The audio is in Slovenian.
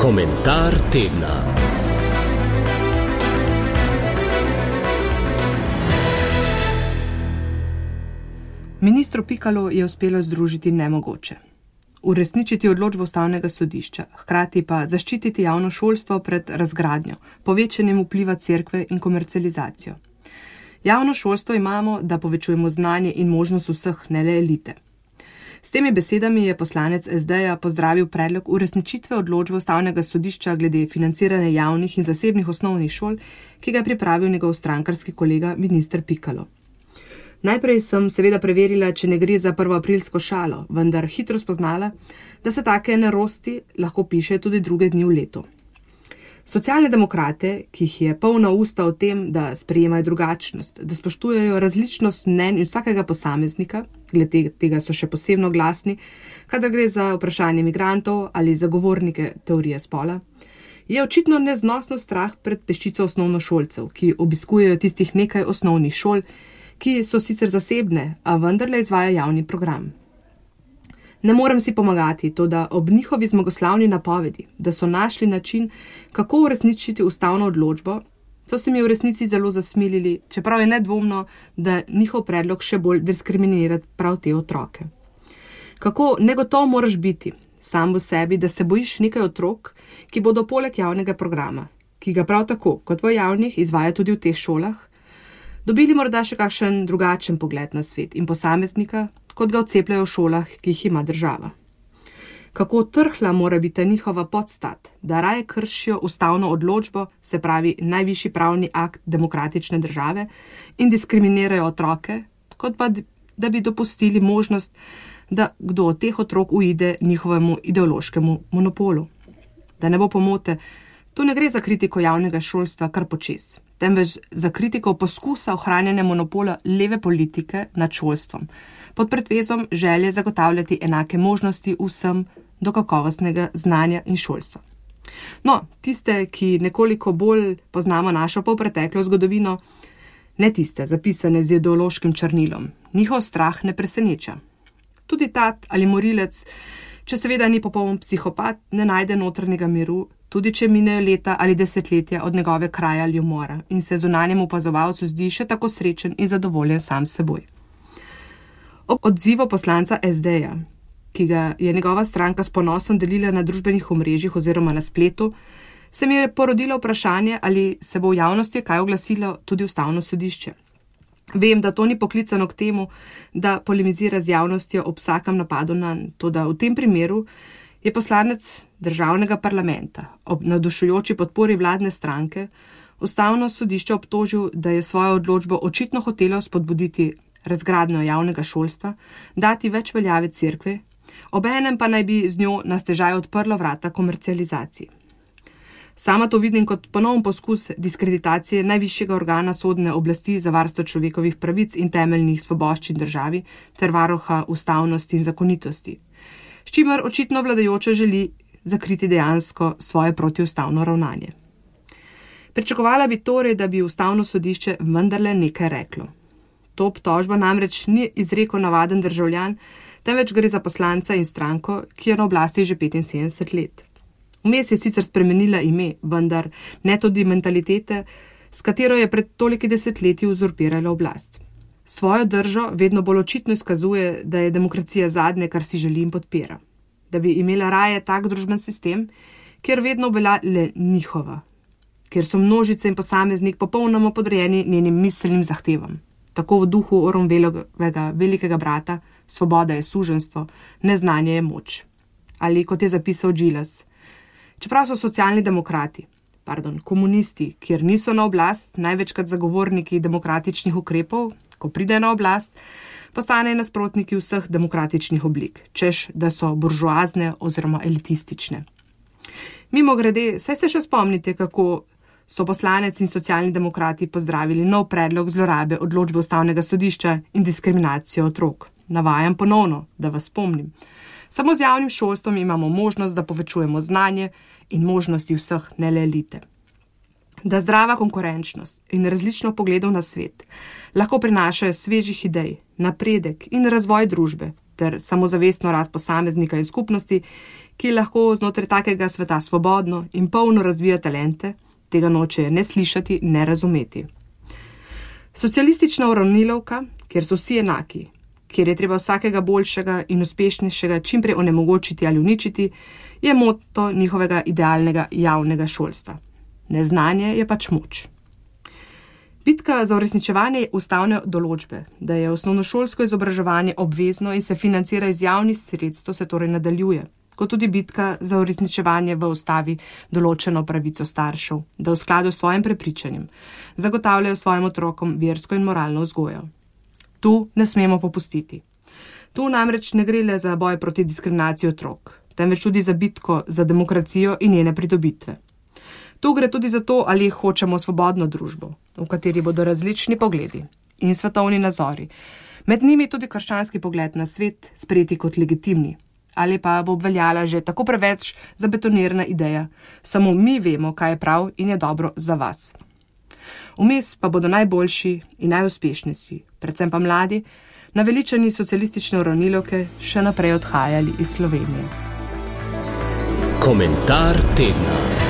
Komentar tedna. Ministru Pikalu je uspelo združiti nemogoče. Uresničiti odločbo ustavnega sodišča, hkrati pa zaščititi javno šolstvo pred razgradnjo, povečanjem vpliva cerkve in komercializacijo. Javno šolstvo imamo, da povečujemo znanje in možnost vseh, ne le elite. S temi besedami je poslanec SD-ja pozdravil predlog uresničitve odločbe ustavnega sodišča glede financiranja javnih in zasebnih osnovnih šol, ki ga je pripravil njegov strankarski kolega minister Pikalo. Najprej sem seveda preverila, če ne gre za prvoaprilsko šalo, vendar hitro spoznala, da se take nerosti lahko piše tudi druge dni v letu. Socialne demokrate, ki jih je polna usta o tem, da sprejemajo drugačnost, da spoštujejo različnost mnenj vsakega posameznika, glede tega so še posebno glasni, kadar gre za vprašanje migrantov ali zagovornike teorije spola, je očitno neznosno strah pred peščico osnovnošolcev, ki obiskujejo tistih nekaj osnovnih šol, ki so sicer zasebne, a vendarle izvaja javni program. Ne morem si pomagati, to da ob njihovi zmagoslavni napovedi, da so našli način, kako uresničiti ustavno odločbo, so se mi v resnici zelo zasmilili, čeprav je nedvomno, da njihov predlog še bolj diskriminira prav te otroke. Kako negotov moraš biti sam v sebi, da se bojiš nekaj otrok, ki bodo poleg javnega programa, ki ga prav tako kot v javnih izvaja tudi v teh šolah, dobili morda še kakšen drugačen pogled na svet in posameznika, kot ga odcepljajo v šolah, ki jih ima država. Kako trhla mora biti njihova podstat, da raje kršijo ustavno odločbo, se pravi najvišji pravni akt demokratične države, in diskriminirajo otroke, kot pa da bi dopustili možnost, da kdo od teh otrok uide njihovemu ideološkemu monopolu. Da ne bo pomote, tu ne gre za kritiko javnega šolstva kar počez, temveč za kritiko poskusa ohranjanja monopola leve politike nad šolstvom, pod pretvezom želje zagotavljati enake možnosti vsem do kakovostnega znanja in šolstva. No, tiste, ki nekoliko bolj poznamo našo polpreteklo zgodovino, ne tiste, zapisane z ideološkim črnilom, njihov strah ne preseneča. Tudi tat ali morilec, če seveda ni popoln psihopat, ne najde notranjega miru, tudi če minejo leta ali desetletja od njegove kraje ali umora in se zunanjemu opazovalcu zdi še tako srečen in zadovoljen sam s seboj. Ob odzivu poslanca SD-ja, ki ga je njegova stranka s ponosom delila na družbenih omrežjih oziroma na spletu, se mi je porodilo vprašanje, ali se bo v javnosti kaj oglasilo tudi ustavno sodišče. Vem, da to ni poklicano k temu, da polemizira z javnostjo ob vsakem napadu nanj, toda v tem primeru je poslanec državnega parlamenta ob navdušujoči podpori vladne stranke ustavno sodišče obtožil, da je svojo odločbo očitno hotelo spodbuditi razgradnjo javnega šolstva, dati več veljave cerkve, obenem pa naj bi z njo na stežaj odprlo vrata komercializaciji. Sama to vidim kot ponoven poskus diskreditacije najvišjega organa sodne oblasti za varstvo človekovih pravic in temeljnih svoboščin državi ter varuha ustavnosti in zakonitosti, s čimer očitno vladajoče želi zakriti dejansko svoje protiustavno ravnanje. Pričakovala bi torej, da bi ustavno sodišče vendarle nekaj reklo. To obtožbo namreč ni izrekel navaden državljan, temveč gre za poslanca in stranko, ki je na oblasti že 75 let. Vmes je sicer spremenila ime, vendar ne tudi mentalitete, s katero je pred toliki desetletji uzurpirala oblast. Svojo držo vedno bolj očitno izkazuje, da je demokracija zadnje, kar si želi in podpira. Da bi imela raje tak družben sistem, kjer vedno velja le njihova, kjer so množice in posameznik popolnoma podrejeni njenim miselnim zahtevam. Tako v duhu Orwellovega velikega brata, svoboda je suženstvo, neznanje je moč. Ali kot je zapisal Gilas, čeprav so socialni demokrati, komunisti, kjer niso na oblast, največkrat zagovorniki demokratičnih ukrepov, ko pride na oblast, postanejo nasprotniki vseh demokratičnih oblik, češ, da so buržoazne oziroma elitistične. Mimogrede, saj se še spomnite, kako so poslanec in socialni demokrati pozdravili nov predlog zlorabe odločbe ustavnega sodišča in diskriminacijo otrok. Navajam ponovno, da vas spomnim. Samo z javnim šolstvom imamo možnost, da povečujemo znanje in možnosti vseh, ne le elite. Da zdrava konkurenčnost in različno pogledov na svet lahko prinašajo svežih idej, napredek in razvoj družbe, ter samozavestno rast posameznika in skupnosti, ki lahko znotraj takega sveta svobodno in polno razvija talente, tega noče ne slišati, ne razumeti. Socialistična uravnilovka, kjer so vsi enaki, kjer je treba vsakega boljšega in uspešnejšega čimprej onemogočiti ali uničiti, je moto njihovega idealnega javnega šolstva. Neznanje je pač moč. Bitka za uresničevanje ustavne določbe, da je osnovnošolsko izobraževanje obvezno in se financira iz javnih sredstev, se torej nadaljuje, kot tudi bitka za uresničevanje v ustavi določeno pravico staršev, da v skladu s svojim prepričanjem zagotavljajo svojim otrokom versko in moralno vzgojo. Tu ne smemo popustiti. Tu namreč ne gre le za boj proti diskriminaciji otrok, temveč tudi za bitko za demokracijo in njene pridobitve. Tu gre tudi za to, ali hočemo svobodno družbo, v kateri bodo različni pogledi in svetovni nazori, med njimi tudi krščanski pogled na svet, sprejeti kot legitimni, ali pa bo obveljala že tako preveč zabetonirana ideja, samo mi vemo, kaj je prav in je dobro za vas. Vmes pa bodo najboljši in najuspešnejši, predvsem pa mladi, naveličani socialistične uravnilovke še naprej odhajali iz Slovenije. Komentar tedna.